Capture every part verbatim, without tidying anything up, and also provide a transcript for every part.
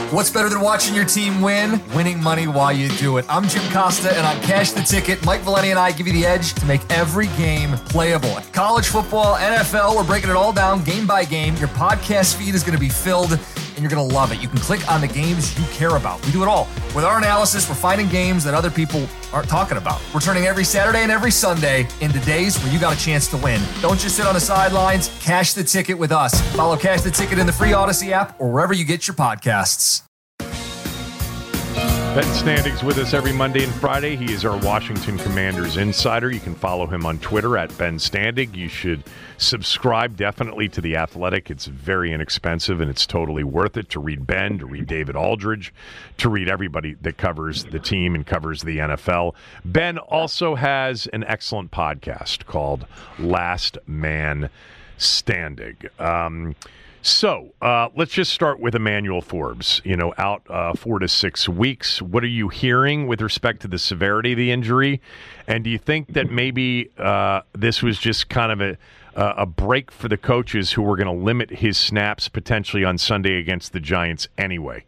What's better than watching your team win? Winning money while you do it. I'm Jim Costa, and on Cash the Ticket, Mike Valeni and I give you the edge to make every game playable. College football, N F L, we're breaking it all down game by game. Your podcast feed is going to be filled, and you're going to love it. You can click on the games you care about. We do it all. With our analysis, we're finding games that other people aren't talking about. We're turning every Saturday and every Sunday into days where you got a chance to win. Don't just sit on the sidelines. Cash the Ticket with us. Follow Cash the Ticket in the free Odyssey app or wherever you get your podcasts. Ben Standig's with us every Monday and Friday. He is our Washington Commanders insider. You can follow him on Twitter at Ben Standig. You should subscribe definitely to The Athletic. It's very inexpensive, and it's totally worth it to read Ben, to read David Aldridge, to read everybody that covers the team and covers the N F L. Ben also has an excellent podcast called Last Man Standing. Um So uh, let's just start with Emmanuel Forbes, you know, out uh, four to six weeks. What are you hearing with respect to the severity of the injury? And do you think that maybe uh, this was just kind of a, a break for the coaches who were going to limit his snaps potentially on Sunday against the Giants anyway?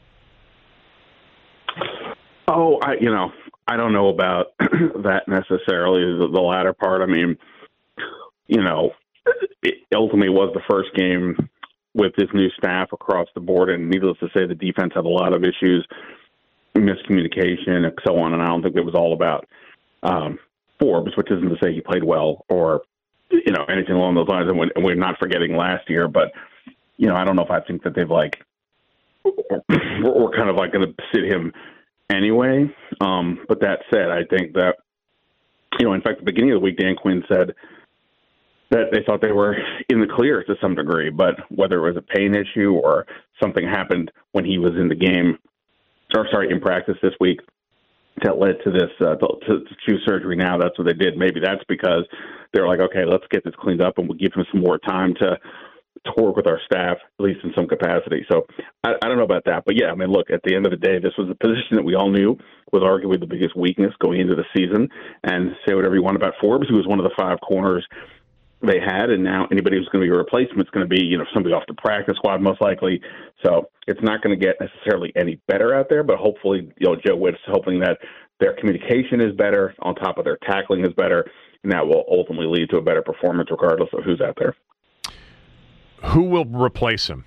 Oh, I, you know, I don't know about that necessarily, the, the latter part. I mean, you know, it ultimately was the first game with this new staff across the board, and needless to say, the defense had a lot of issues, miscommunication, and so on, and I don't think it was all about um, Forbes, which isn't to say he played well or, you know, anything along those lines, and we're, and we're not forgetting last year, but, you know, I don't know if I think that they've, like, we're kind of, like, going to sit him anyway, um, but that said, I think that, you know, in fact, at the beginning of the week, Dan Quinn said that they thought they were in the clear to some degree, but whether it was a pain issue or something happened when he was in the game, or sorry, in practice this week, that led to this, uh, to, to choose surgery now, that's what they did. Maybe that's because they're like, okay, let's get this cleaned up and we'll give him some more time to, to work with our staff, at least in some capacity. So I, I don't know about that. But, yeah, I mean, look, at the end of the day, this was a position that we all knew was arguably the biggest weakness going into the season. And say whatever you want about Forbes, who was one of the five corners they had, and now anybody who's going to be a replacement is going to be, you know, somebody off the practice squad most likely. So it's not going to get necessarily any better out there, but hopefully, you know, Joe Witt's hoping that their communication is better, on top of their tackling is better, and that will ultimately lead to a better performance regardless of who's out there. Who will replace him?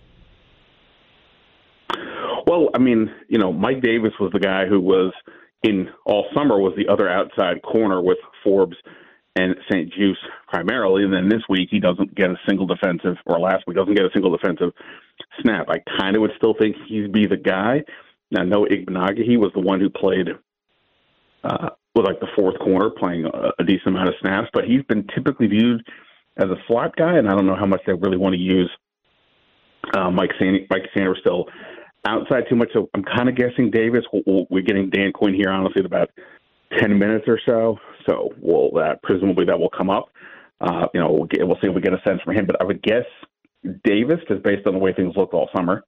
Well, I mean, you know, Mike Davis was the guy who was in all summer was the other outside corner with Forbes and Saint Juste primarily, and then this week he doesn't get a single defensive, or last week doesn't get a single defensive snap. I kind of would still think he'd be the guy. Now, Noah Igbinoghene was the one who played, uh, was like the fourth corner, playing a, a decent amount of snaps, but he's been typically viewed as a slot guy, and I don't know how much they really want to use uh, Mike San- Mike Sanders still outside too much. So I'm kind of guessing Davis. We'll, we're getting Dan Quinn here, honestly, in about ten minutes or so. So we'll that presumably that will come up. Uh, you know, we'll, get, we'll see if we get a sense from him. But I would guess Davis, just based on the way things looked all summer.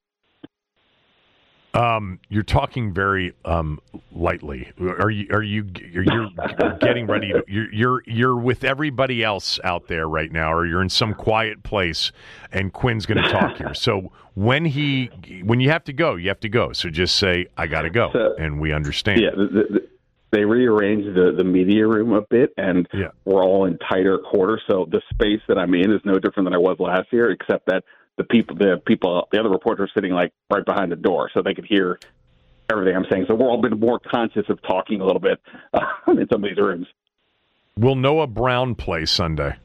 Um, you're talking very um, lightly. Are you? Are you? You're, you're getting ready. To, you're you're you're with everybody else out there right now, or you're in some quiet place, and Quinn's going to talk here. So when he, when you have to go, you have to go. So just say, "I got to go," so, and we understand. Yeah. The, the, They rearranged the, the media room a bit, and yeah. we're all in tighter quarters. So the space that I'm in is no different than I was last year, except that the people, the people, the other reporters are sitting like right behind the door, so they could hear everything I'm saying. So we're all been more conscious of talking a little bit uh, in some of these rooms. Will Noah Brown play Sunday?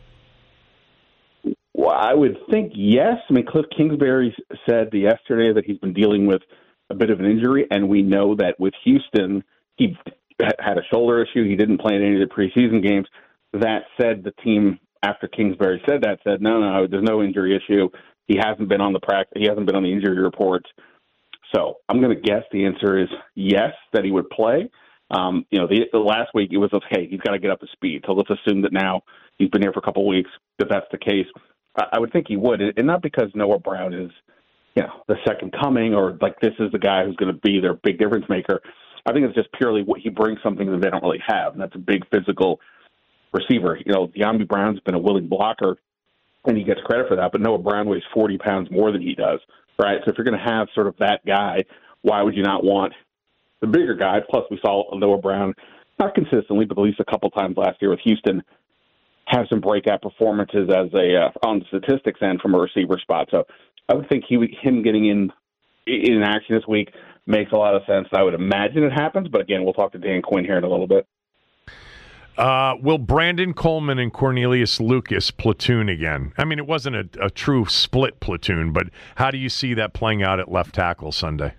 Well, I would think yes. I mean, Cliff Kingsbury said yesterday that he's been dealing with a bit of an injury, and we know that with Houston, he had a shoulder issue. He didn't play in any of the preseason games. That said, the team, after Kingsbury said that, said, no, no, there's no injury issue. He hasn't been on the practice. He hasn't been on the injury reports. So I'm going to guess the answer is yes, that he would play. Um, you know, the, the last week it was, okay, he's got to get up to speed. So let's assume that now he's been here for a couple of weeks, that that's the case. I, I would think he would, and not because Noah Brown is, you know, the second coming, or like this is the guy who's going to be their big difference maker. I think it's just purely what he brings something that they don't really have, and that's a big physical receiver. You know, De'Ami Brown's been a willing blocker, and he gets credit for that, but Noah Brown weighs forty pounds more than he does. right? So if you're going to have sort of that guy, why would you not want the bigger guy? Plus, we saw Noah Brown, not consistently, but at least a couple times last year with Houston, have some breakout performances as a uh, on the statistics end from a receiver spot. So I would think he him getting in in action this week makes a lot of sense. I would imagine it happens, but again, we'll talk to Dan Quinn here in a little bit. Uh, will Brandon Coleman and Cornelius Lucas platoon again? I mean, it wasn't a, a true split platoon, but how do you see that playing out at left tackle Sunday?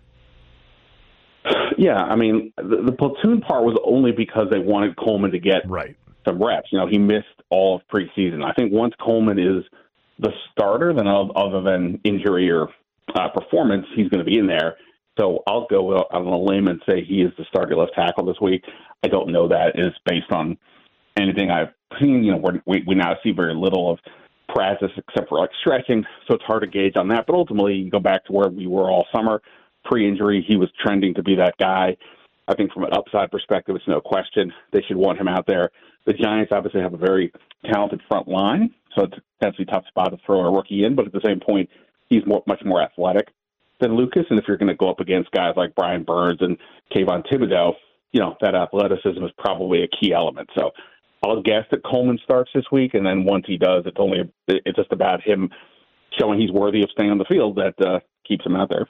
Yeah, I mean, the, the platoon part was only because they wanted Coleman to get right. some reps. You know, he missed all of preseason. I think once Coleman is the starter, then other than injury or uh, performance, he's going to be in there. So I'll go out on a limb and say he is the starting left tackle this week. I don't know that. It's based on anything I've seen. You know, we're, we we now see very little of practice except for like stretching, so it's hard to gauge on that. But ultimately, you go back to where we were all summer. Pre-injury, he was trending to be that guy. I think from an upside perspective, it's no question they should want him out there. The Giants obviously have a very talented front line, so it's potentially a tough spot to throw a rookie in. But at the same point, he's more, much more athletic than Lucas. And if you're going to go up against guys like Brian Burns and Kayvon Thibodeau, you know, that athleticism is probably a key element. So I'll guess that Coleman starts this week, and then once he does, it's only it's just about him showing he's worthy of staying on the field that uh, keeps him out there.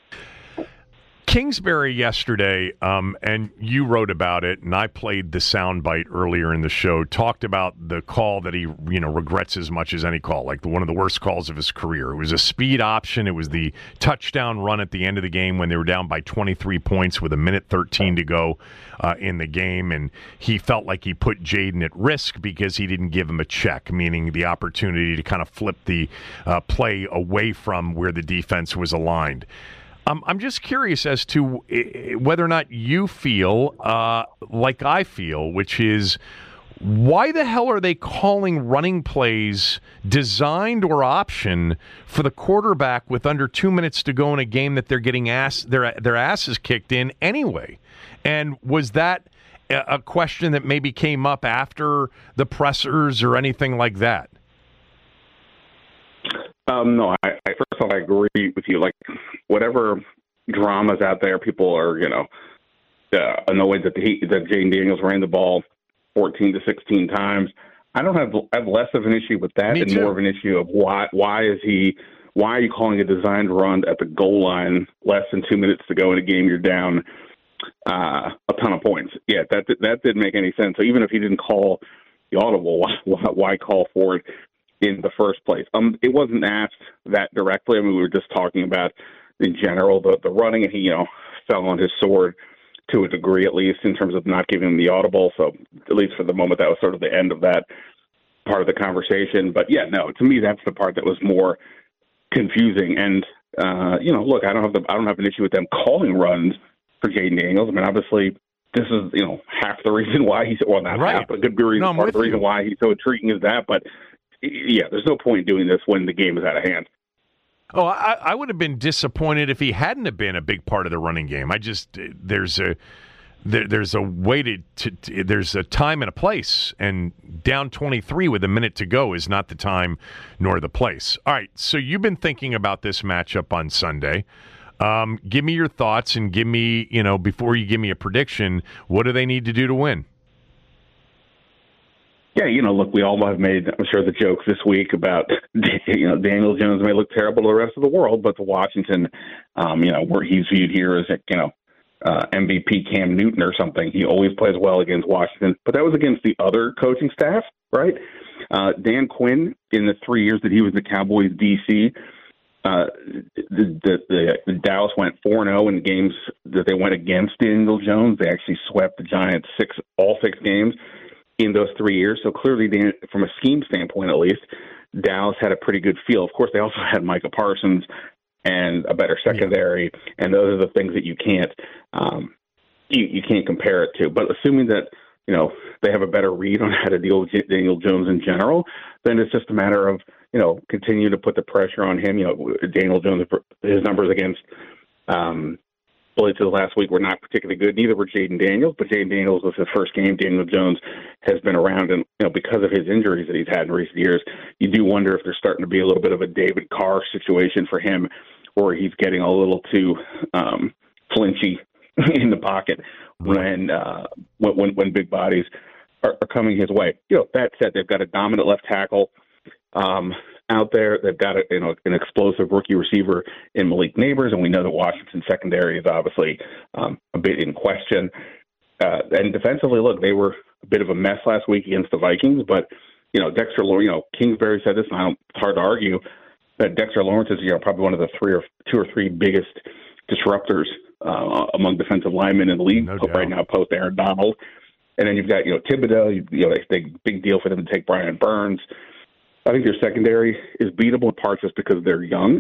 Kingsbury yesterday, um, and you wrote about it, and I played the soundbite earlier in the show, talked about the call that he, you know, regrets as much as any call, like the, one of the worst calls of his career. It was a speed option. It was the touchdown run at the end of the game when they were down by twenty-three points with a minute thirteen to go uh, in the game, and he felt like he put Jaden at risk because he didn't give him a check, meaning the opportunity to kind of flip the uh, play away from where the defense was aligned. Um, I'm just curious as to whether or not you feel uh, like I feel, which is why the hell are they calling running plays designed or option for the quarterback with under two minutes to go in a game that they're getting ass their their asses kicked in anyway? And was that a question that maybe came up after the pressers or anything like that? Um, no, I, I first of all, I agree with you. Like, whatever drama's out there, people are, you know, uh, annoyed that the, that Jaden Daniels ran the ball fourteen to sixteen times. I don't have I have less of an issue with that and more of an issue of why why is he why are you calling a designed run at the goal line less than two minutes to go in a game you're down uh, a ton of points? Yeah, that that didn't make any sense. So even if he didn't call the audible, why, why call for it in the first place? Um, it wasn't asked that directly. I mean, we were just talking about in general the, the running, and he, you know, fell on his sword to a degree, at least in terms of not giving him the audible. So at least for the moment, that was sort of the end of that part of the conversation. But yeah, no, to me, that's the part that was more confusing. And uh, you know, look, I don't have the I don't have an issue with them calling runs for Jaden Daniels. I mean, obviously, this is, you know, half the reason why he's well, not right. half, but a good reason, no, part of the reason you. why he's so intriguing is that. But yeah, there's no point in doing this when the game is out of hand. Oh, I, I would have been disappointed if he hadn't have been a big part of the running game. I just there's a there, there's a way to, to, to there's a time and a place, and down twenty-three with a minute to go is not the time nor the place. All right, so you've been thinking about this matchup on Sunday. Um, give me your thoughts and give me, you know, before you give me a prediction, what do they need to do to win? Yeah, you know, look, we all have made, I'm sure, the jokes this week about, you know, Daniel Jones may look terrible to the rest of the world, but to Washington, um, you know, where he's viewed here as, you know, uh, M V P Cam Newton or something. He always plays well against Washington, but that was against the other coaching staff, right? Uh, Dan Quinn, in the three years that he was the Cowboys D C, uh, the, the, the, the Dallas went four and oh in games that they went against Daniel Jones. They actually swept the Giants six, all six games in those three years. So clearly, Dan, from a scheme standpoint at least, Dallas had a pretty good feel. Of course, they also had Micah Parsons and a better secondary, yeah. and those are the things that you can't um, you, you can't compare it to. But assuming that, you know, they have a better read on how to deal with Daniel Jones in general, then it's just a matter of, you know, continue to put the pressure on him. You know, Daniel Jones, his numbers against um, blitzes last week were not particularly good. Neither were Jaden Daniels, but Jaden Daniels was his first game. Daniel Jones has been around, and, you know, because of his injuries that he's had in recent years, you do wonder if there's starting to be a little bit of a David Carr situation for him, or he's getting a little too um, flinchy in the pocket when, uh, when when big bodies are, are coming his way. You know, that said, they've got a dominant left tackle um, out there. They've got a, you know an explosive rookie receiver in Malik Neighbors, and we know the Washington secondary is obviously um, a bit in question. Uh, and defensively, look, they were a bit of a mess last week against the Vikings, but you know, Dexter Lawrence, you know, Kingsbury said this, and I don't, it's hard to argue that Dexter Lawrence is, you know, probably one of the three or two or three biggest disruptors uh, among defensive linemen in the league no right now, post Aaron Donald. And then you've got, you know, Thibodeau. You, you know, it's a big deal for them to take Brian Burns. I think their secondary is beatable in part just because they're young.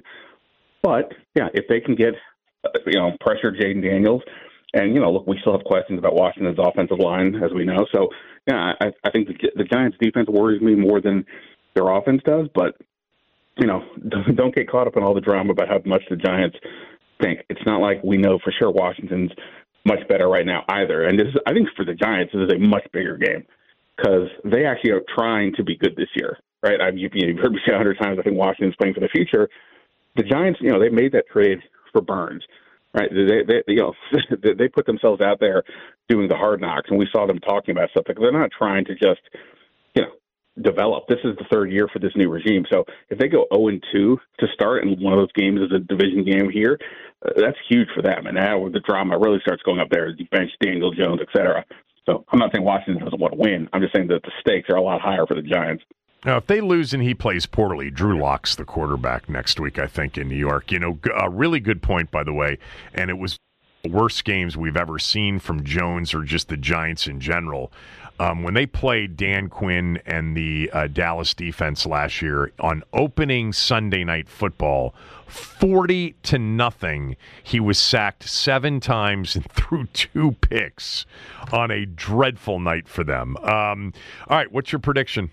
But yeah, if they can get, uh, you know, pressure Jaden Daniels. And, you know, look, we still have questions about Washington's offensive line, as we know. So, yeah, I, I think the, the Giants' defense worries me more than their offense does. But, you know, don't, don't get caught up in all the drama about how much the Giants think. It's not like we know for sure Washington's much better right now either. And this is, I think for the Giants, this is a much bigger game because they actually are trying to be good this year, right? I've, you've heard me say a hundred times, I think Washington's playing for the future. The Giants, you know, they made that trade for Burns. Right, they, they, you know, they put themselves out there doing the hard knocks, and we saw them talking about stuff. Like they're not trying to just, you know, develop. This is the third year for this new regime. So if they go oh and two to start, and one of those games is a division game here, uh, that's huge for them. And now the drama really starts going up there as you bench Daniel Jones, et cetera. So I'm not saying Washington doesn't want to win. I'm just saying that the stakes are a lot higher for the Giants. Now, if they lose and he plays poorly, Drew Lock's the quarterback next week, I think, in New York. You know, a really good point, by the way, and it was the worst games we've ever seen from Jones or just the Giants in general. Um, when they played Dan Quinn and the uh, Dallas defense last year on opening Sunday Night Football, forty to nothing, he was sacked seven times and threw two picks on a dreadful night for them. Um, all right, what's your prediction?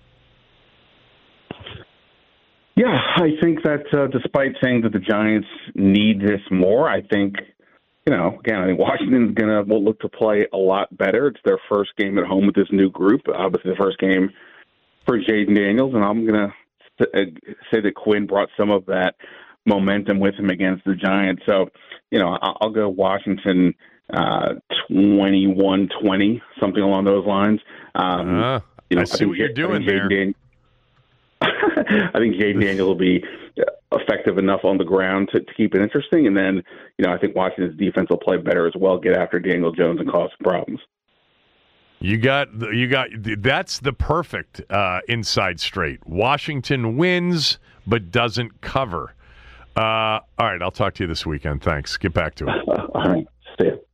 Yeah, I think that uh, despite saying that the Giants need this more, I think, you know, again, I think Washington's going to will look to play a lot better. It's their first game at home with this new group, obviously the first game for Jaden Daniels, and I'm going to say that Quinn brought some of that momentum with him against the Giants. So, you know, I'll go Washington uh, twenty-one twenty, something along those lines. Um, uh, you know, I see I what you're doing there. Dan- I think Jaden Daniels will be effective enough on the ground to, to keep it interesting. And then, you know, I think Washington's defense will play better as well, get after Daniel Jones and cause some problems. You got, you got, that's the perfect uh, inside straight. Washington wins, but doesn't cover. Uh, all right, I'll talk to you this weekend. Thanks. Get back to it. all right. See you.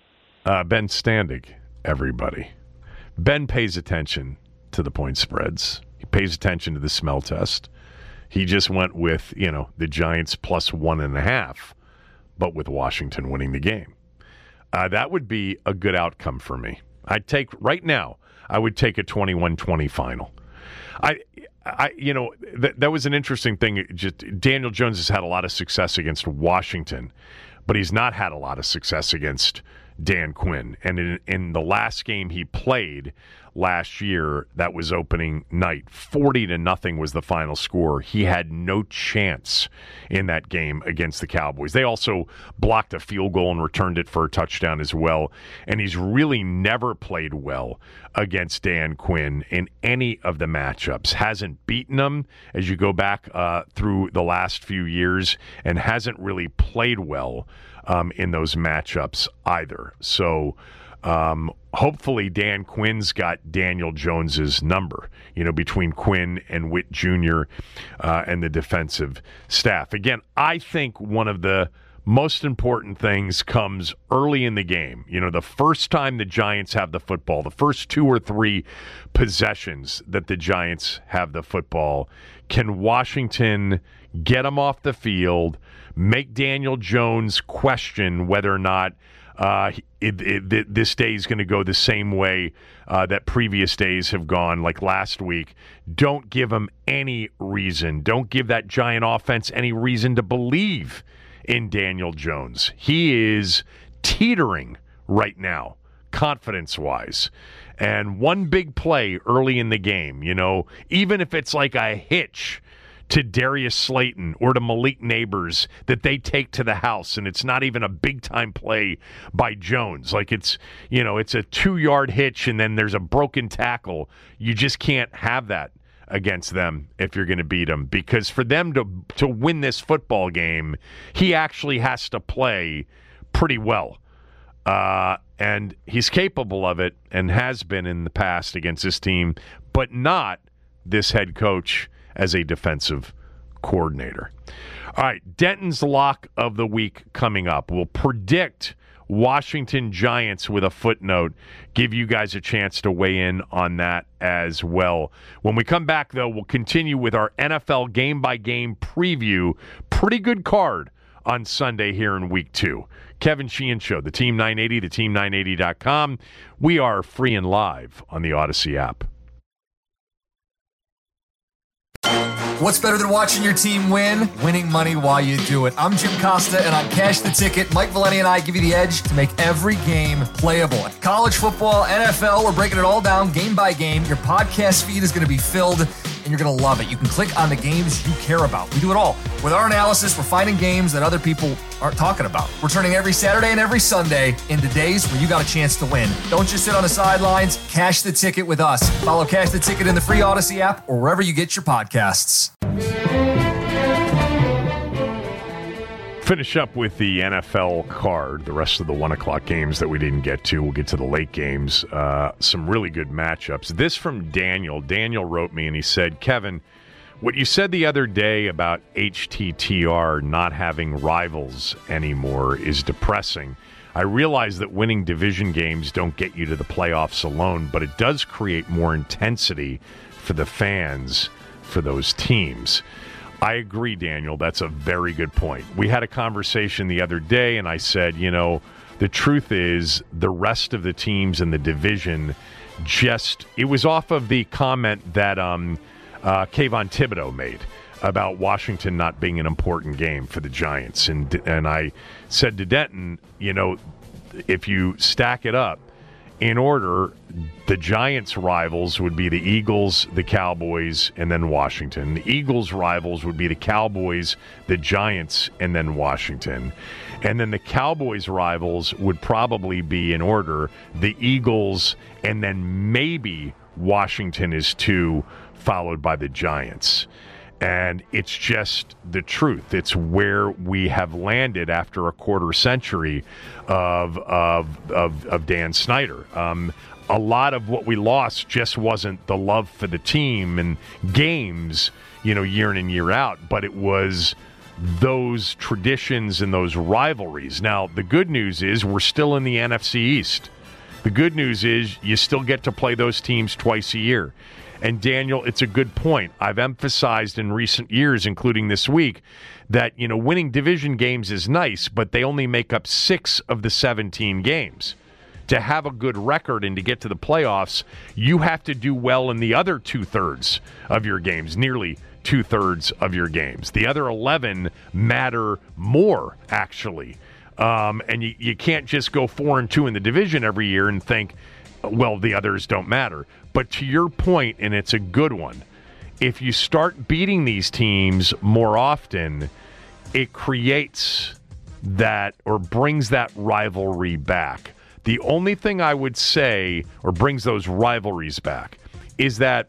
Uh, Ben Standig, everybody. Ben pays attention to the point spreads. He pays attention to the smell test. He just went with, you know, the Giants plus one and a half, but with Washington winning the game. Uh, that would be a good outcome for me. I'd take, right now, I would take a twenty-one twenty final. I, I, you know, th- that was an interesting thing. Just Daniel Jones has had a lot of success against Washington, but he's not had a lot of success against Dan Quinn. And in, in the last game he played last year, that was opening night, forty to nothing was the final score. He had no chance in that game against the Cowboys. They also blocked a field goal and returned it for a touchdown as well. And he's really never played well against Dan Quinn in any of the matchups. Hasn't beaten him as you go back uh, through the last few years, and hasn't really played well um, in those matchups either. So Um, hopefully Dan Quinn's got Daniel Jones's number, you know, between Quinn and Witt Junior uh, and the defensive staff. Again, I think one of the most important things comes early in the game. You know, the first time the Giants have the football, the first two or three possessions that the Giants have the football, can Washington get them off the field, make Daniel Jones question whether or not Uh, it, it, this day is going to go the same way uh, that previous days have gone, like last week. Don't give him any reason. Don't give that Giant offense any reason to believe in Daniel Jones. He is teetering right now, confidence-wise. And one big play early in the game, you know, even if it's like a hitch to Darius Slayton or to Malik Neighbors that they take to the house, and it's not even a big-time play by Jones. Like it's, you know, it's a two-yard hitch and then there's a broken tackle. You just can't have that against them if you're going to beat them, because for them to to win this football game, he actually has to play pretty well. Uh, and he's capable of it and has been in the past against this team, but not this head coach as a defensive coordinator. All right, Denton's lock of the week coming up. We'll predict Washington Giants with a footnote, give you guys a chance to weigh in on that as well. When we come back, though, we'll continue with our N F L game-by-game preview. Pretty good card on Sunday here in week two. Kevin Sheehan Show, the Team nine eighty, the team nine eighty dot com. We are free and live on the Odyssey app. What's better than watching your team win? Winning money while you do it. I'm Jim Costa, and on Cash the Ticket, Mike Valeni and I give you the edge to make every game playable. College football, N F L, we're breaking it all down game by game. Your podcast feed is going to be filled, and you're going to love it. You can click on the games you care about. We do it all. With our analysis, we're finding games that other people aren't talking about. We're turning every Saturday and every Sunday into days where you got a chance to win. Don't just sit on the sidelines. Cash the Ticket with us. Follow Cash the Ticket in the free Odyssey app or wherever you get your podcasts. Finish up with the N F L card, the rest of the one o'clock games that we didn't get to. We'll get to the late games. Uh, some really good matchups. This from Daniel. Daniel wrote me and he said, Kevin, what you said the other day about H T T R not having rivals anymore is depressing. I realize that winning division games don't get you to the playoffs alone, but it does create more intensity for the fans for those teams. I agree, Daniel. That's a very good point. We had a conversation the other day, and I said, you know, the truth is the rest of the teams in the division just, it was off of the comment that um, uh, Kayvon Thibodeau made about Washington not being an important game for the Giants. And, and I said to Denton, you know, if you stack it up, in order, the Giants' rivals would be the Eagles, the Cowboys, and then Washington. The Eagles' rivals would be the Cowboys, the Giants, and then Washington. And then the Cowboys' rivals would probably be, in order, the Eagles, and then maybe Washington is two, followed by the Giants. And it's just the truth. It's where we have landed after a quarter century of of of, of Dan Snyder. Um, a lot of what we lost just wasn't the love for the team and games, you know, year in and year out, but it was those traditions and those rivalries. Now, the good news is we're still in the N F C East. The good news is you still get to play those teams twice a year. And Daniel, it's a good point. I've emphasized in recent years, including this week, that, you know, winning division games is nice, but they only make up six of the seventeen games. To have a good record and to get to the playoffs, you have to do well in the other two-thirds of your games, nearly two-thirds of your games. The other eleven matter more, actually. Um, and you, you can't just go four and two in the division every year and think, well, the others don't matter. But to your point, and it's a good one, if you start beating these teams more often, it creates that or brings that rivalry back. The only thing I would say, or brings those rivalries back, is that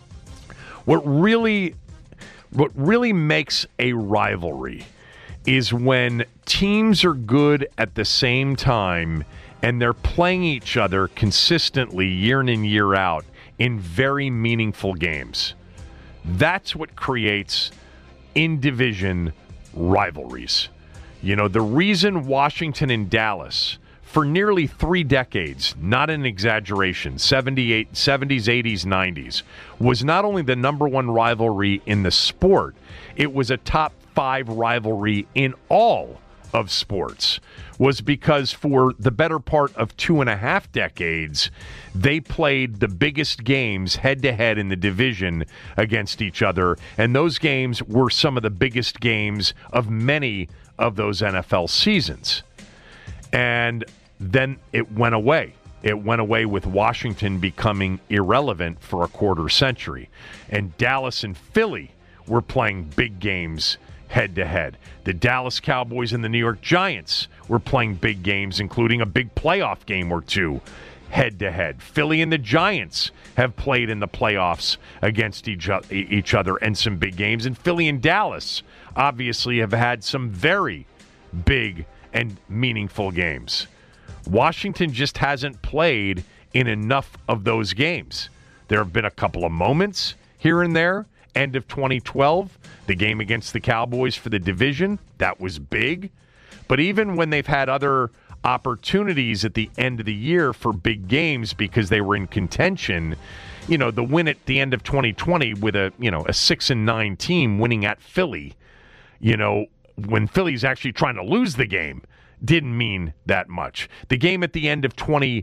what really, what really makes a rivalry is when teams are good at the same time and they're playing each other consistently year in and year out in very meaningful games. That's what creates in-division rivalries. You know, the reason Washington and Dallas, for nearly three decades, not an exaggeration, seventy-eight, seventies, eighties, nineties, was not only the number one rivalry in the sport, it was a top five rivalry in all of sports, was because for the better part of two and a half decades, they played the biggest games head-to-head in the division against each other, and those games were some of the biggest games of many of those N F L seasons. And then it went away. It went away with Washington becoming irrelevant for a quarter century. And Dallas and Philly were playing big games head-to-head. The Dallas Cowboys and the New York Giants were playing big games, including a big playoff game or two head-to-head. Philly and the Giants have played in the playoffs against each, each other and some big games. And Philly and Dallas obviously have had some very big and meaningful games. Washington just hasn't played in enough of those games. There have been a couple of moments here and there. End of twenty twelve, the game against the Cowboys for the division, that was big. But even when they've had other opportunities at the end of the year for big games because they were in contention, you know, the win at the end of twenty twenty with a, you know, a six and nine team winning at Philly, you know, when Philly's actually trying to lose the game, didn't mean that much. The game at the end of twenty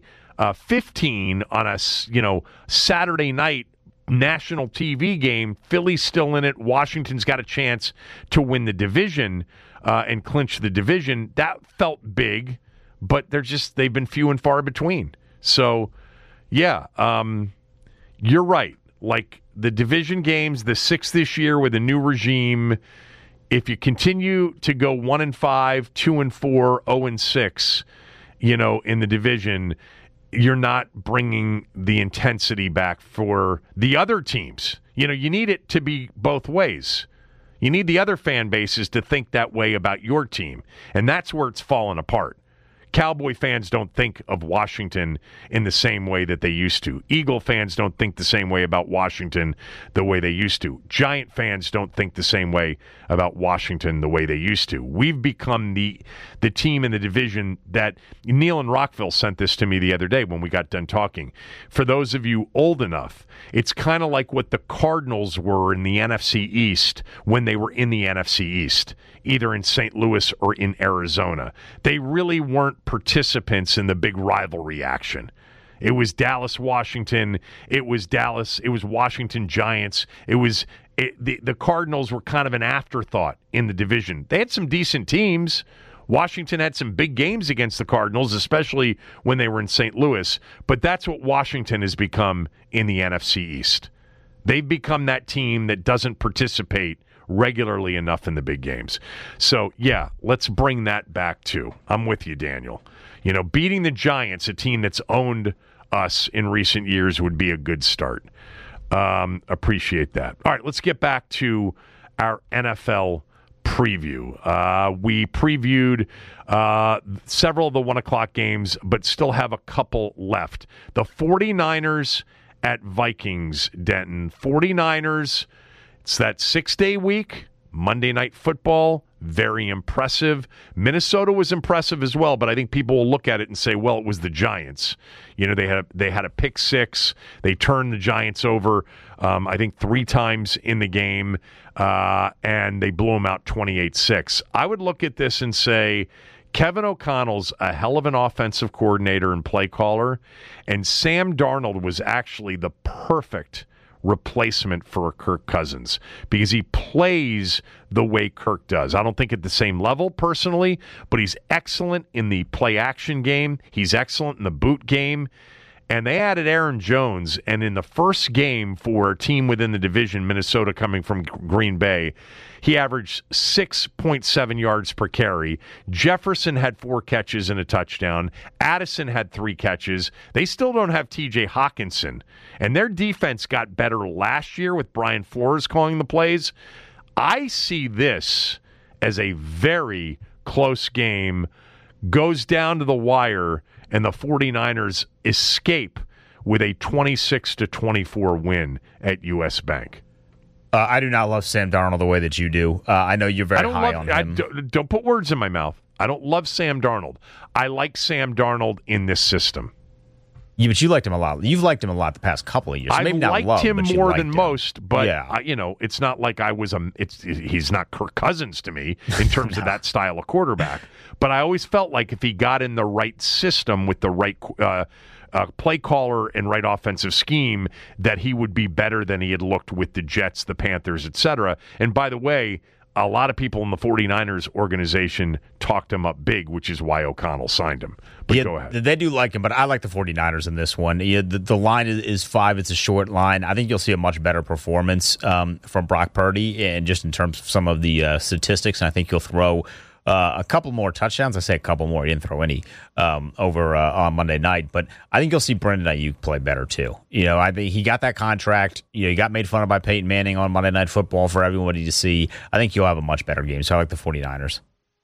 fifteen on a, you know, Saturday night national T V game, Philly's still in it. Washington's got a chance to win the division uh, and clinch the division. That felt big, but they're just they've been few and far between. So, yeah, um, you're right. Like the division games, the six this year with a new regime. If you continue to go one and five, two and four, zero and six, you know, in the division, you're not bringing the intensity back for the other teams. You know, you need it to be both ways. You need the other fan bases to think that way about your team, and that's where it's fallen apart. Cowboy fans don't think of Washington in the same way that they used to. Eagle fans don't think the same way about Washington the way they used to. Giant fans don't think the same way about Washington the way they used to. We've become the the team in the division that Neil and Rockville sent this to me the other day when we got done talking. For those of you old enough, it's kind of like what the Cardinals were in the N F C East when they were in the N F C East, either in Saint Louis or in Arizona. They really weren't participants in the big rivalry action. It was Dallas, Washington. It was Dallas. It was Washington Giants. It was it, the the Cardinals were kind of an afterthought in the division. They had some decent teams. Washington had some big games against the Cardinals, especially when they were in Saint Louis. But that's what Washington has become in the N F C East. They've become that team that doesn't participate regularly enough in the big games. So, yeah, let's bring that back too. I'm with you, Daniel. You know, beating the Giants, a team that's owned us in recent years, would be a good start. Um, appreciate that. All right, let's get back to our N F L preview. Uh, we previewed uh, several of the one o'clock games, but still have a couple left. The 49ers at Vikings, Denton. 49ers, it's that six-day week, Monday Night Football, very impressive. Minnesota was impressive as well, but I think people will look at it and say, well, it was the Giants. You know, they had a, they had a pick six. They turned the Giants over, um, I think, three times in the game, uh, and they blew them out twenty-eight six. I would look at this and say, Kevin O'Connell's a hell of an offensive coordinator and play caller, and Sam Darnold was actually the perfect replacement for Kirk Cousins because he plays the way Kirk does. I don't think at the same level personally, but he's excellent in the play action game. He's excellent in the boot game. And they added Aaron Jones, and in the first game for a team within the division, Minnesota coming from Green Bay, he averaged six point seven yards per carry. Jefferson had four catches and a touchdown. Addison had three catches. They still don't have T J Hawkinson, and their defense got better last year with Brian Flores calling the plays. I see this as a very close game, goes down to the wire, and the 49ers escape with a twenty-six to twenty-four win at U S. Bank. Uh, I do not love Sam Darnold the way that you do. Uh, I know you're very high love, on him. I don't, don't put words in my mouth. I don't love Sam Darnold. I like Sam Darnold in this system. Yeah, but you liked him a lot. You've liked him a lot the past couple of years. I Maybe not liked love, him but more liked than him. most, but yeah. I, you know, it's not like I was a. It's he's not Kirk Cousins to me in terms no. of that style of quarterback. But I always felt like if he got in the right system with the right uh, uh, play caller and right offensive scheme, that he would be better than he had looked with the Jets, the Panthers, et cetera. And by the way, a lot of people in the 49ers organization talked him up big, which is why O'Connell signed him. But yeah, go ahead. They do like him, but I like the 49ers in this one. Yeah, the, the line is, is five. It's a short line. I think you'll see a much better performance um, from Brock Purdy, and just in terms of some of the uh, statistics, and I think he'll throw Uh, a couple more touchdowns. I say a couple more. He didn't throw any um, over uh, on Monday night, but I think you'll see Brandon Ayuk play better too. You know, I think he got that contract. You know, he got made fun of by Peyton Manning on Monday Night Football for everybody to see. I think he'll have a much better game. So I like the 49ers.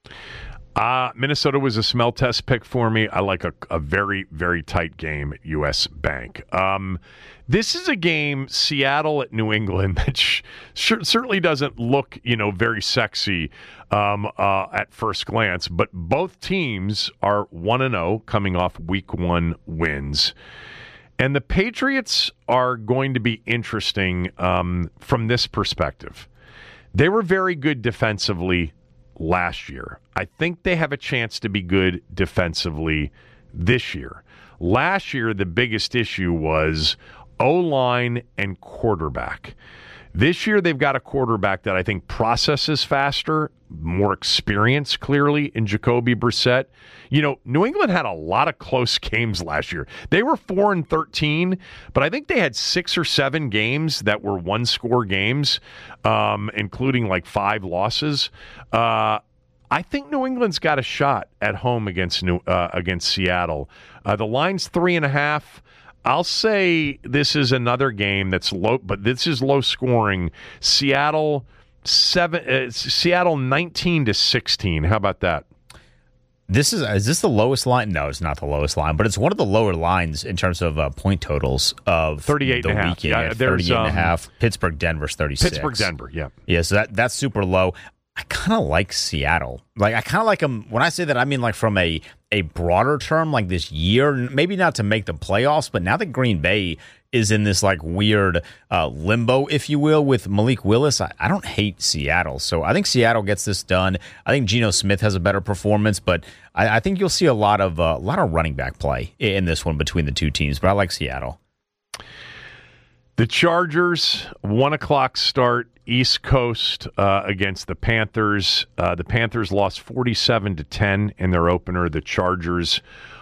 Uh, Minnesota was a smell test pick for me. I like a, a very, very tight game at U S Bank. Um, this is a game, Seattle at New England, that sh- sh- certainly doesn't look, you know, very sexy um, uh, at first glance. But both teams are one and oh coming off week one wins. And the Patriots are going to be interesting um, from this perspective. They were very good defensively last year. I think they have a chance to be good defensively this year. Last year, the biggest issue was O-line and quarterback. This year, they've got a quarterback that I think processes faster, more experience, clearly, in Jacoby Brissett. You know, New England had a lot of close games last year. They were four and thirteen, but I think they had six or seven games that were one-score games, um, including like five losses. Uh, I think New England's got a shot at home against New uh, against Seattle. Uh, the line's three and a half. I'll say this is another game that's low, but this is low scoring. Seattle seven, uh, Seattle nineteen to sixteen. How about that? This is is this the lowest line? No, it's not the lowest line, but it's one of the lower lines in terms of uh, point totals of thirty-eight the and a half. weekend. Yeah, yeah, there's, thirty-eight and a um, half. Pittsburgh, Denver's thirty-six. Pittsburgh, Denver. Yeah, yeah. So that that's super low. I kind of like Seattle. Like I kind of like them. When I say that, I mean like from a a broader term, like this year. Maybe not to make the playoffs, but now that Green Bay is in this like weird uh, limbo, if you will, with Malik Willis, I, I don't hate Seattle. So I think Seattle gets this done. I think Geno Smith has a better performance, but I, I think you'll see a lot of uh, a lot of running back play in this one between the two teams. But I like Seattle. The Chargers, one o'clock start, East Coast uh, against the Panthers. Uh, the Panthers lost forty-seven to ten in their opener. The Chargers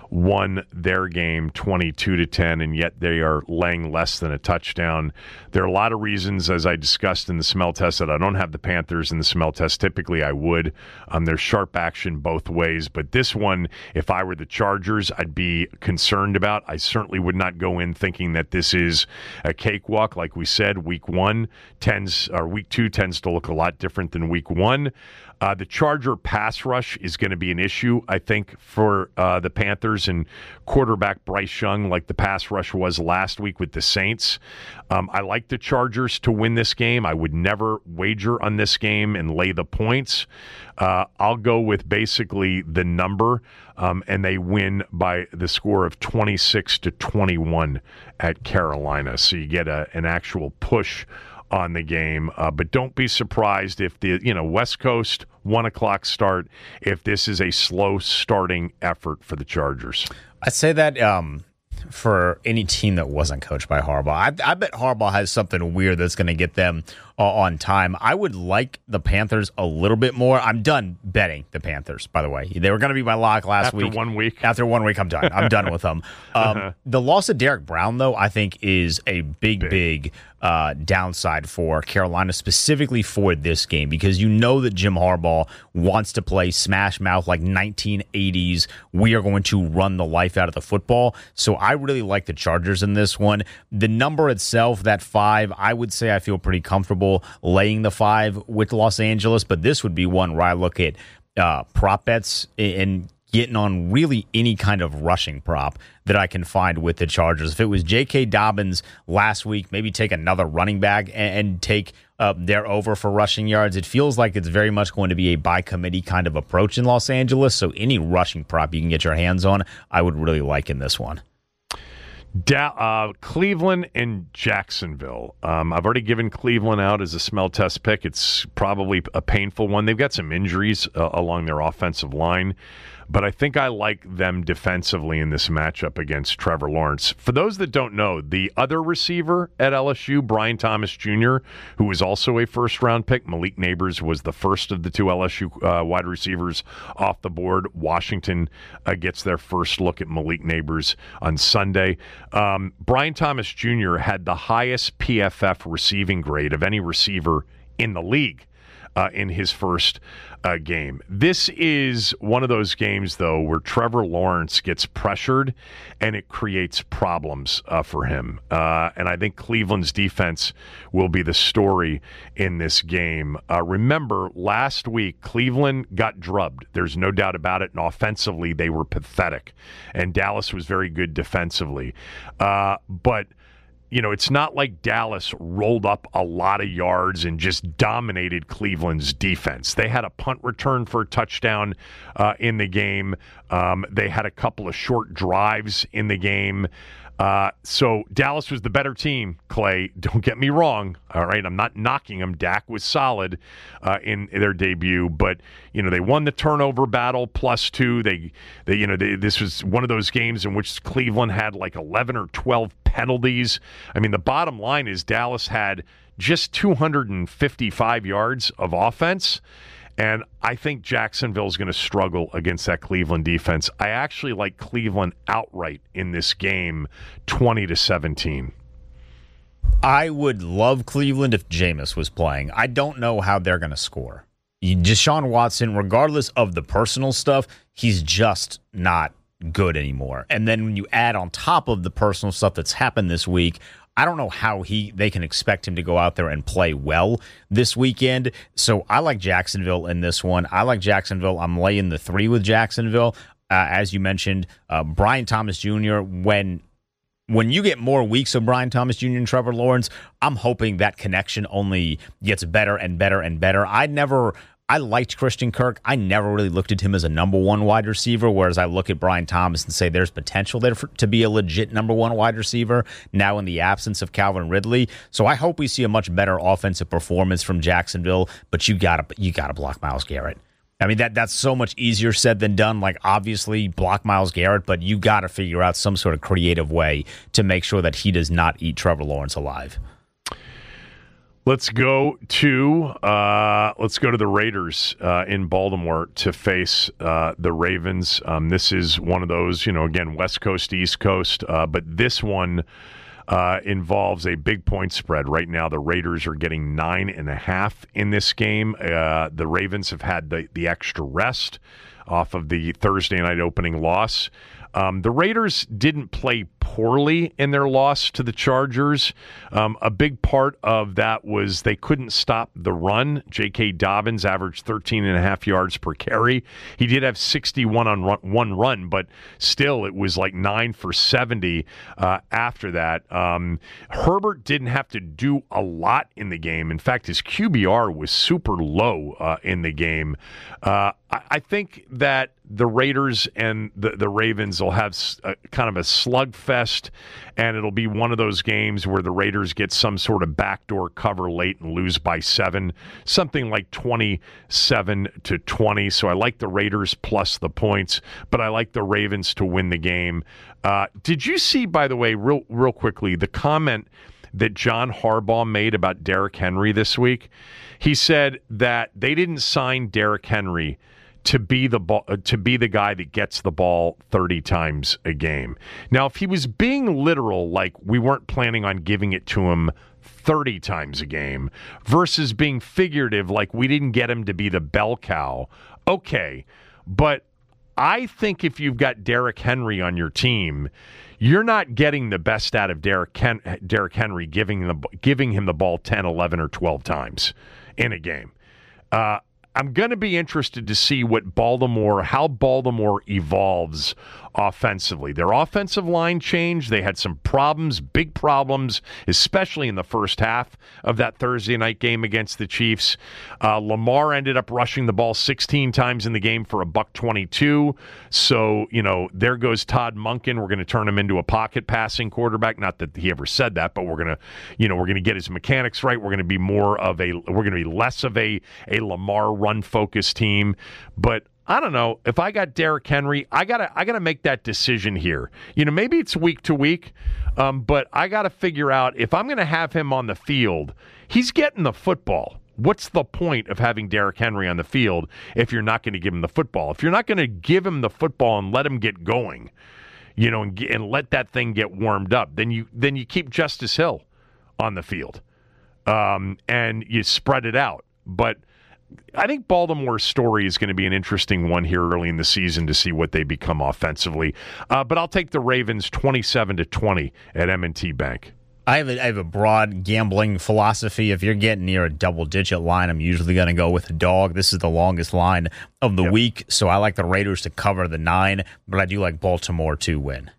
won their game twenty-two to ten, and yet they are laying less than a touchdown. There are a lot of reasons, as I discussed in the smell test, that I don't have the Panthers in the smell test. Typically, I would. Um, there's sharp action both ways, but this one, if I were the Chargers, I'd be concerned about. I certainly would not go in thinking that this is a cakewalk. Like we said, week one tends, or week two tends to look a lot different than week one. Uh, the Charger pass rush is going to be an issue, I think, for uh, the Panthers and quarterback Bryce Young, like the pass rush was last week with the Saints. Um, I like the Chargers to win this game. I would never wager on this game and lay the points. Uh, I'll go with basically the number, um, and they win by the score of twenty-six to twenty-one at Carolina. So you get a, an actual push on the game, uh, but don't be surprised if the you know West Coast one o'clock start, if this is a slow starting effort for the Chargers. I'd say that um, for any team that wasn't coached by Harbaugh, I, I bet Harbaugh has something weird that's going to get them uh, on time. I would like the Panthers a little bit more. I'm done betting the Panthers, by the way. They were going to be my lock last After week. After one week? After one week, I'm done. I'm done with them. Um, uh-huh. The loss of Derek Brown, though, I think is a big, big, big uh, downside for Carolina, specifically for this game, because you know that Jim Harbaugh wants to play smash mouth like nineteen eighties. We are going to run the life out of the football. So I really like the Chargers in this one. The number itself, that five, I would say I feel pretty comfortable laying the five with Los Angeles, but this would be one where I look at uh, prop bets and getting on really any kind of rushing prop that I can find with the Chargers. If it was J K. Dobbins last week, maybe take another running back and, and take uh, their over for rushing yards. It feels like it's very much going to be a by committee kind of approach in Los Angeles, so any rushing prop you can get your hands on, I would really like in this one. Da- uh, Cleveland and Jacksonville. Um, I've already given Cleveland out as a smell test pick. It's probably a painful one. They've got some injuries uh, along their offensive line. but I think I like them defensively in this matchup against Trevor Lawrence. For those that don't know, the other receiver at L S U, Brian Thomas Junior, who was also a first-round pick, Malik Nabers was the first of the two L S U uh, wide receivers off the board. Washington uh, gets their first look at Malik Nabers on Sunday. Um, Brian Thomas Junior had the highest P F F receiving grade of any receiver in the league uh, in his first uh, game. This is one of those games, though, where Trevor Lawrence gets pressured and it creates problems uh, for him. Uh, and I think Cleveland's defense will be the story in this game. Uh, remember, last week, Cleveland got drubbed. There's no doubt about it. And offensively, they were pathetic. And Dallas was very good defensively. Uh, but You know, it's not like Dallas rolled up a lot of yards and just dominated Cleveland's defense. They had a punt return for a touchdown uh, in the game. Um, they had a couple of short drives in the game. Uh, so Dallas was the better team, Clay. Don't get me wrong. All right, I'm not knocking them. Dak was solid uh, in their debut, but you know they won the turnover battle plus two. They, they, you know, they, this was one of those games in which Cleveland had like eleven or twelve penalties. I mean, the bottom line is Dallas had just two hundred fifty-five yards of offense. And I think Jacksonville's going to struggle against that Cleveland defense. I actually like Cleveland outright in this game, twenty to seventeen. I would love Cleveland if Jameis was playing. I don't know how they're going to score. Deshaun Watson, regardless of the personal stuff, he's just not good anymore. And then when you add on top of the personal stuff that's happened this week, I don't know how he they can expect him to go out there and play well this weekend. So I like Jacksonville in this one. I like Jacksonville. I'm laying the three with Jacksonville. Uh, as you mentioned, uh, Brian Thomas Junior, when when you get more weeks of Brian Thomas Junior and Trevor Lawrence, I'm hoping that connection only gets better and better and better. I never... I liked Christian Kirk. I never really looked at him as a number one wide receiver, whereas I look at Brian Thomas and say there's potential there for, to be a legit number one wide receiver now in the absence of Calvin Ridley. So I hope we see a much better offensive performance from Jacksonville, but you gotta you gotta block Myles Garrett. I mean, that that's so much easier said than done. Like, obviously, block Myles Garrett, but you got to figure out some sort of creative way to make sure that he does not eat Trevor Lawrence alive. Let's go to uh, let's go to the Raiders uh, in Baltimore to face uh, the Ravens. Um, this is one of those, you know, again, West Coast, East Coast, uh, but this one uh, involves a big point spread. Right now, the Raiders are getting nine and a half in this game. Uh, the Ravens have had the, the extra rest off of the Thursday night opening loss. Um, the Raiders didn't play poorly in their loss to the Chargers. Um, a big part of that was they couldn't stop the run. J K. Dobbins averaged thirteen and a half yards per carry. He did have sixty-one on run, one run, but still it was like nine for seventy uh, after that. Um, Herbert didn't have to do a lot in the game. In fact, his Q B R was super low uh, in the game. Uh, I, I think that the Raiders and the, the Ravens will have a, kind of a slugfest, and it'll be one of those games where the Raiders get some sort of backdoor cover late and lose by seven, something like twenty-seven to twenty. So I like the Raiders plus the points, but I like the Ravens to win the game. Uh, did you see, by the way, real real quickly, the comment that John Harbaugh made about Derrick Henry this week? He said that they didn't sign Derrick Henry to be the ball, uh, to be the guy that gets the ball thirty times a game. Now, if he was being literal, like we weren't planning on giving it to him thirty times a game, versus being figurative, like we didn't get him to be the bell cow, okay. But I think if you've got Derrick Henry on your team, you're not getting the best out of Derrick, Ken- Derrick Henry giving, the, giving him the ball ten, eleven, or twelve times in a game. Uh, I'm going to be interested to see what Baltimore, how Baltimore evolves offensively. Their offensive line changed. They had some problems, big problems, especially in the first half of that Thursday night game against the Chiefs. Uh, Lamar ended up rushing the ball sixteen times in the game for a buck twenty-two. So, you know, there goes Todd Monken. We're going to turn him into a pocket passing quarterback. Not that he ever said that, but we're going to, you know, we're going to get his mechanics right. We're going to be more of a, we're going to be less of a, a Lamar run-focused team. But I don't know. If I got Derrick Henry, I gotta I gotta make that decision here. You know, maybe it's week to week, um, but I gotta figure out if I'm gonna have him on the field, he's getting the football. What's the point of having Derrick Henry on the field if you're not going to give him the football? If you're not going to give him the football and let him get going, you know, and, and let that thing get warmed up, then you then you keep Justice Hill on the field, um, and you spread it out. But I think Baltimore's story is going to be an interesting one here early in the season to see what they become offensively. Uh, but I'll take the Ravens twenty-seven to twenty at M and T Bank. I have, a, I have a broad gambling philosophy. If you're getting near a double-digit line, I'm usually going to go with a dog. This is the longest line of the yep. week, so I like the Raiders to cover the nine, but I do like Baltimore to win.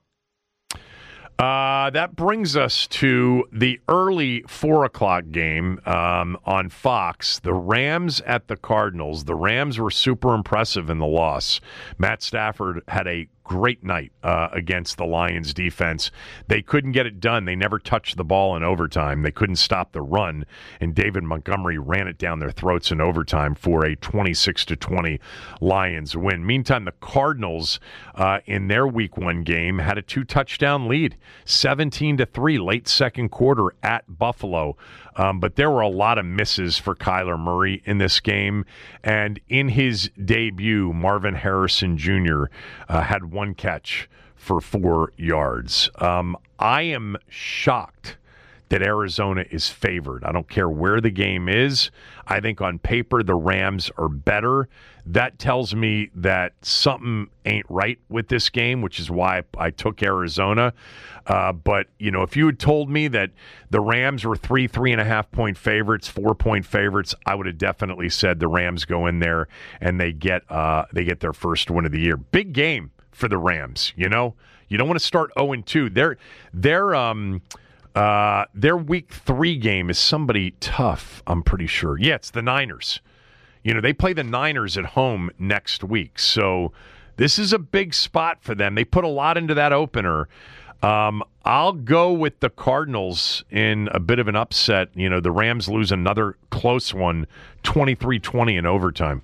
Uh, that brings us to the early four o'clock game um, on Fox. The Rams at the Cardinals. The Rams were super impressive in the loss. Matt Stafford had a great night uh, against the Lions defense. They couldn't get it done. They never touched the ball in overtime. They couldn't stop the run, and David Montgomery ran it down their throats in overtime for a twenty-six to twenty Lions win. Meantime, the Cardinals uh, in their week one game had a two-touchdown lead, seventeen to three, late second quarter at Buffalo. Um, but there were a lot of misses for Kyler Murray in this game. And in his debut, Marvin Harrison Junior uh, had one catch for four yards. Um, I am shocked that Arizona is favored. I don't care where the game is. I think on paper the Rams are better. That tells me that something ain't right with this game, which is why I took Arizona. Uh, but, you know, if you had told me that the Rams were three, three and a half point favorites, four point favorites, I would have definitely said the Rams go in there and they get uh, they get their first win of the year. Big game for the Rams, you know? You don't want to start oh and two. They're, they're, um, Uh, their week three game is somebody tough, I'm pretty sure. Yeah, it's the Niners. You know, they play the Niners at home next week. So this is a big spot for them. They put a lot into that opener. Um, I'll go with the Cardinals in a bit of an upset. You know, the Rams lose another close one, twenty-three twenty in overtime.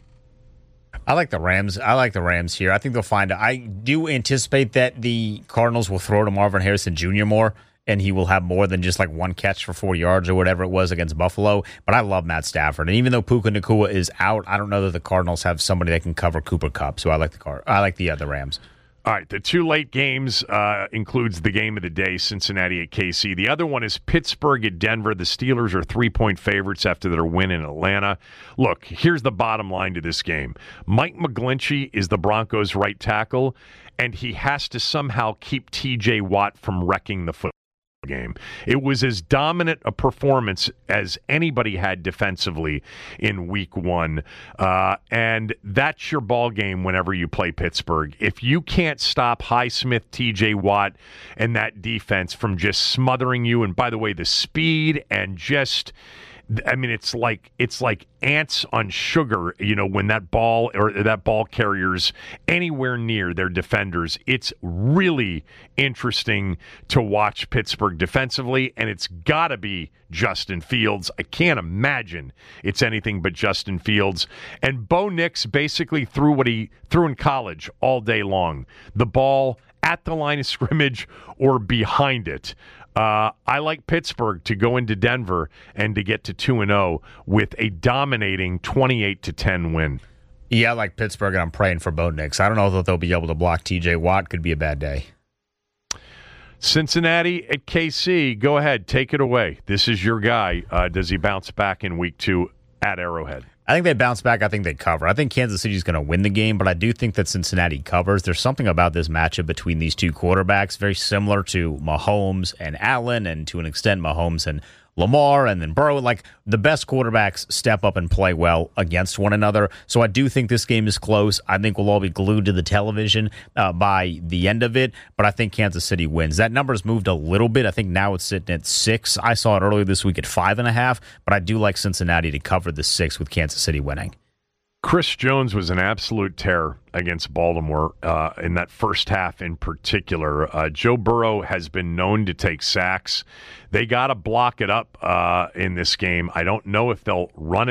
I like the Rams. I like the Rams here. I think they'll find it. I do anticipate that the Cardinals will throw to Marvin Harrison Junior more, and he will have more than just like one catch for four yards or whatever it was against Buffalo. But I love Matt Stafford. And even though Puka Nacua is out, I don't know that the Cardinals have somebody that can cover Cooper Kupp. So I like the Card- I like the, uh, the Rams. All right, the two late games uh, includes the game of the day, Cincinnati at K C. The other one is Pittsburgh at Denver. The Steelers are three-point favorites after their win in Atlanta. Look, here's the bottom line to this game. Mike McGlinchey is the Broncos' right tackle, and he has to somehow keep T J Watt from wrecking the football game. It was as dominant a performance as anybody had defensively in week one. Uh, and that's your ball game whenever you play Pittsburgh. If you can't stop Highsmith, T J Watt, and that defense from just smothering you, and by the way, the speed and just I mean, it's like it's like ants on sugar, you know, when that ball or that ball carrier's anywhere near their defenders. It's really interesting to watch Pittsburgh defensively, and it's got to be Justin Fields. I can't imagine it's anything but Justin Fields. And Bo Nix basically threw what he threw in college all day long. The ball at the line of scrimmage or behind it. Uh, I like Pittsburgh to go into Denver and to get to two and oh with a dominating twenty-eight to ten win. Yeah, I like Pittsburgh, and I'm praying for Bo Nix. I don't know that they'll be able to block T J Watt. Could be a bad day. Cincinnati at K C. Go ahead. Take it away. This is your guy. Uh, does he bounce back in week two at Arrowhead? I think they bounce back. I think they cover. I think Kansas City is going to win the game, but I do think that Cincinnati covers. There's something about this matchup between these two quarterbacks, very similar to Mahomes and Allen, and to an extent Mahomes and Lamar, and then Burrow. Like, the best quarterbacks step up and play well against one another. So I do think this game is close. I think we'll all be glued to the television uh, by the end of it, but I think Kansas City wins. That number's moved a little bit. I think now it's sitting at six. I saw it earlier this week at five and a half, but I do like Cincinnati to cover the six with Kansas City winning. Chris Jones was an absolute terror against Baltimore uh, in that first half in particular. Uh, Joe Burrow has been known to take sacks. They got to block it up uh, in this game. I don't know if they'll run it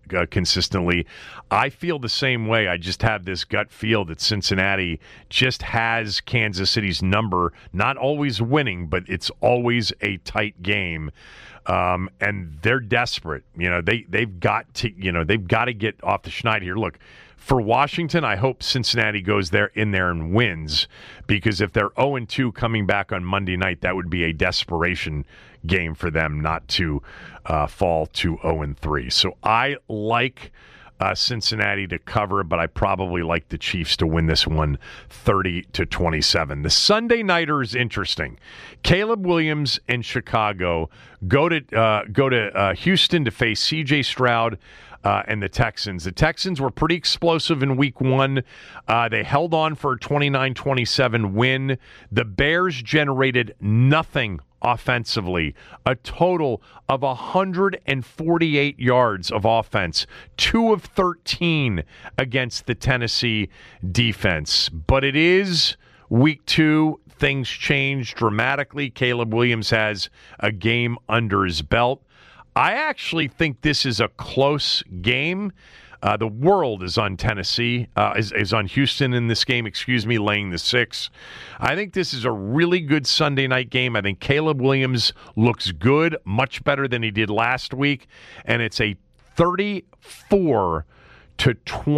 uh, consistently. I feel the same way. I just have this gut feel that Cincinnati just has Kansas City's number, not always winning, but it's always a tight game. Um, and they're desperate. You know, they, they've got to, you know, they've got to get off the schneid here. Look, for Washington, I hope Cincinnati goes there in there and wins, because if they're oh and two coming back on Monday night, that would be a desperation game for them not to uh, fall to oh and three. So I like uh, Cincinnati to cover, but I probably like the Chiefs to win this one thirty to twenty-seven. The Sunday nighter is interesting. Caleb Williams in Chicago go to uh, go to uh, Houston to face C J Stroud Uh, and the Texans. The Texans were pretty explosive in week one. Uh, they held on for a twenty-nine twenty-seven win. The Bears generated nothing offensively, a total of one hundred forty-eight yards of offense, two of thirteen against the Tennessee defense. But it is week two. Things change dramatically. Caleb Williams has a game under his belt. I actually think this is a close game. Uh, the world is on Tennessee, uh, is, is on Houston in this game, excuse me, laying the six. I think this is a really good Sunday night game. I think Caleb Williams looks good, much better than he did last week, and it's a thirty-four to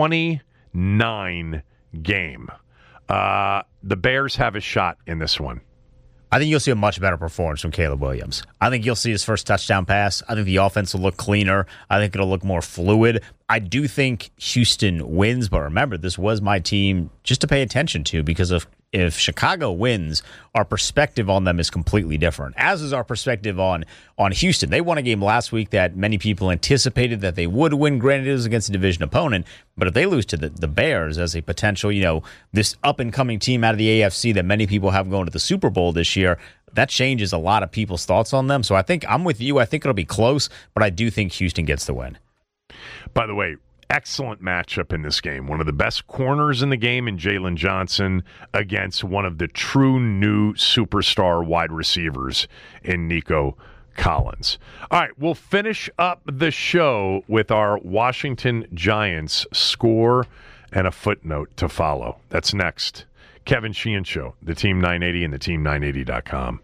twenty-nine game. Uh, the Bears have a shot in this one. I think you'll see a much better performance from Caleb Williams. I think you'll see his first touchdown pass. I think the offense will look cleaner. I think it'll look more fluid. I do think Houston wins, but remember, this was my team just to pay attention to, because of if Chicago wins, our perspective on them is completely different, as is our perspective on, on Houston. They won a game last week that many people anticipated that they would win, granted it was against a division opponent, but if they lose to the, the Bears as a potential, you know, this up-and-coming team out of the A F C that many people have going to the Super Bowl this year, that changes a lot of people's thoughts on them. So I think I'm with you. I think it'll be close, but I do think Houston gets the win. By the way, excellent matchup in this game. One of the best corners in the game in Jalen Johnson against one of the true new superstar wide receivers in Nico Collins. All right, we'll finish up the show with our Washington Giants score and a footnote to follow. That's next. Kevin Sheehan Show, the Team nine eighty and the team nine eighty dot com.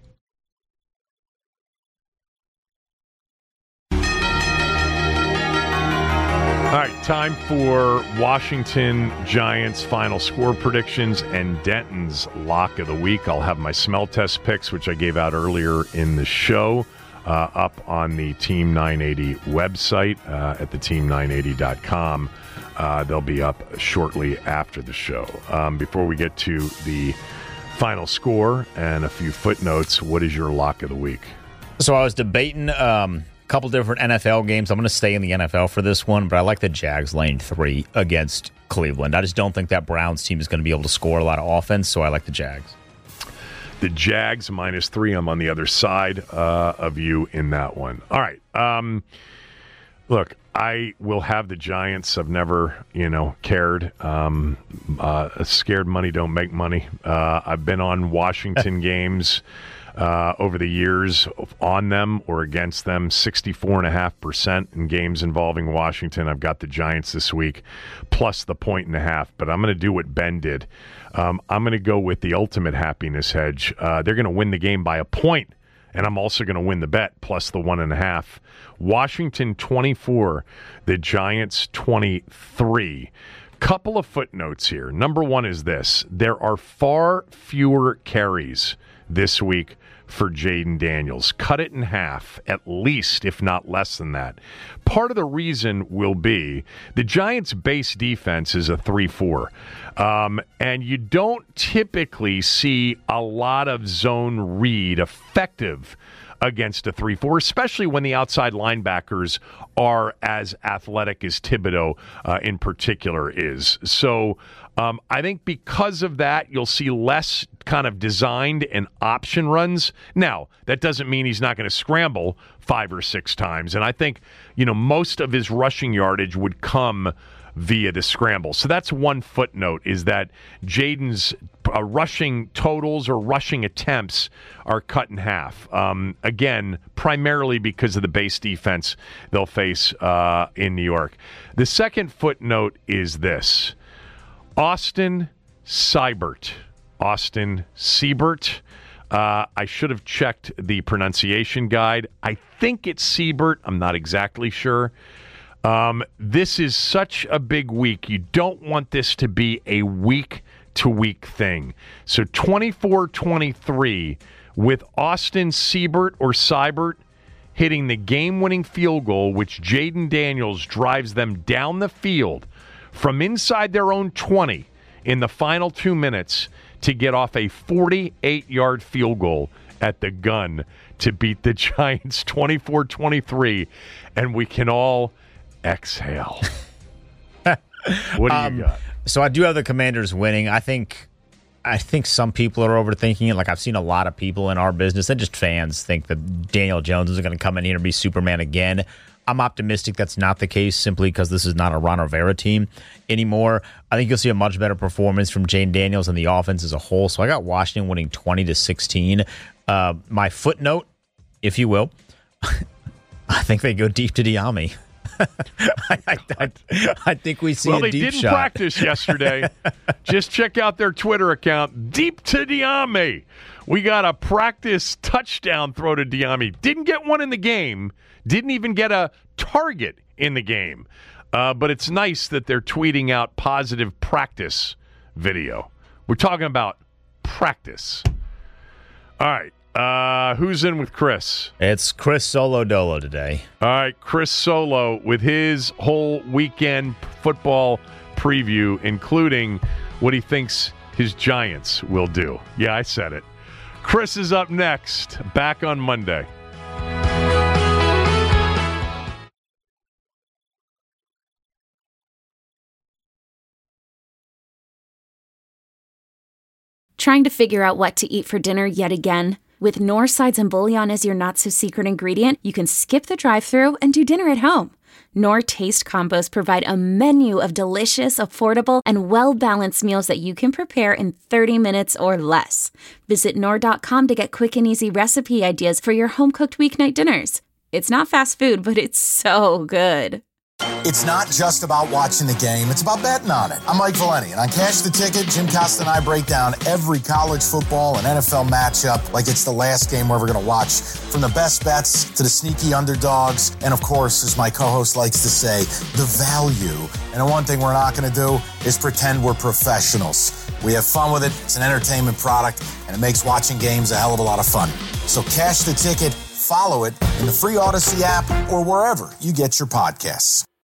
All right, time for Washington Giants final score predictions and Denton's lock of the week. I'll have my smell test picks, which I gave out earlier in the show, uh, up on the Team nine eighty website uh, at the team nine eighty dot com. Uh, they'll be up shortly after the show. Um, before we get to the final score and a few footnotes, what is your lock of the week? So I was debating um, a couple different N F L games. I'm going to stay in the N F L for this one, but I like the Jags lane three against Cleveland. I just don't think that Browns team is going to be able to score a lot of offense, so I like the Jags. The Jags minus three. I'm on the other side uh, of you in that one. All right. Um, look, I will have the Giants. I've never, you know, cared. Um, uh, scared money don't make money. Uh, I've been on Washington games uh, over the years on them or against them, sixty-four point five percent in games involving Washington. I've got the Giants this week, plus the point and a half. But I'm going to do what Ben did. Um, I'm going to go with the ultimate happiness hedge. Uh, they're going to win the game by a point. And I'm also going to win the bet, plus the one and a half. Washington twenty-four, the Giants twenty-three. Couple of footnotes here. Number one is this. There are far fewer carries this week for Jaden Daniels. Cut it in half, at least, if not less than that. Part of the reason will be the Giants' base defense is a three four. Um, and you don't typically see a lot of zone read effective against a three four, especially when the outside linebackers are as athletic as Thibodeau uh, in particular is. So um, I think because of that, you'll see less kind of designed and option runs. Now, that doesn't mean he's not going to scramble five or six times. And I think, you know, most of his rushing yardage would come via the scramble. So that's one footnote, is that Jaden's uh, rushing totals or rushing attempts are cut in half. Um, again, primarily because of the base defense they'll face uh, in New York. The second footnote is this. Austin Seibert. Austin Seibert. Uh, I should have checked the pronunciation guide. I think it's Siebert. I'm not exactly sure. Um, this is such a big week. You don't want this to be a week-to-week thing. So twenty-four twenty-three with Austin Seibert or Seibert hitting the game-winning field goal, which Jaden Daniels drives them down the field from inside their own twenty in the final two minutes to get off a forty-eight-yard field goal at the gun to beat the Giants twenty-four twenty-three, and we can all exhale. What do um, you got? So I do have the Commanders winning. I think I think some people are overthinking it. Like, I've seen a lot of people in our business and just fans think that Daniel Jones is going to come in here and be Superman again. I'm optimistic that's not the case simply because this is not a Ron Rivera team anymore. I think you'll see a much better performance from Jane Daniels and the offense as a whole. So I got Washington winning twenty to sixteen. Uh, my footnote, if you will, I think they go deep to Diami. I, I, I, I think we see well, a deep shot. Well, they didn't practice yesterday. Just check out their Twitter account. Deep to Diami. We got a practice touchdown throw to Diami. Didn't get one in the game. Didn't even get a target in the game. Uh, but it's nice that they're tweeting out positive practice video. We're talking about practice. All right. Uh, who's in with Chris? It's Chris Solo Dolo today. All right. Chris Solo with his whole weekend football preview, including what he thinks his Giants will do. Yeah, I said it. Chris is up next. Back on Monday. Trying to figure out what to eat for dinner yet again? With Knorr Sides and Bouillon as your not-so-secret ingredient, you can skip the drive-thru and do dinner at home. Knorr Taste Combos provide a menu of delicious, affordable, and well-balanced meals that you can prepare in thirty minutes or less. Visit Knorr dot com to get quick and easy recipe ideas for your home-cooked weeknight dinners. It's not fast food, but it's so good. It's not just about watching the game, it's about betting on it. I'm Mike Valeni, and on Cash the Ticket, Jim Costa and I break down every college football and N F L matchup like it's the last game we're ever going to watch. From the best bets to the sneaky underdogs, and of course, as my co-host likes to say, the value. And the one thing we're not going to do is pretend we're professionals. We have fun with it, it's an entertainment product, and it makes watching games a hell of a lot of fun. So Cash the Ticket, follow it in the free Odyssey app or wherever you get your podcasts.